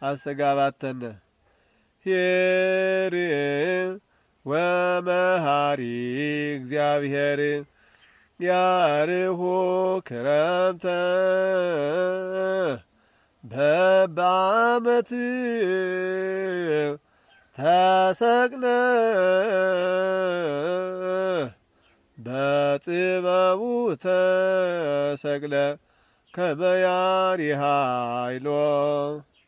አስተጋባተነ ሄር ወመሃሪ እግዚአብሔር ያርሁ ክረምተ በበዓመት ተሰቅለ በጥበቡ ተሰቅለ ከመ ያሪሃ ኃይሎ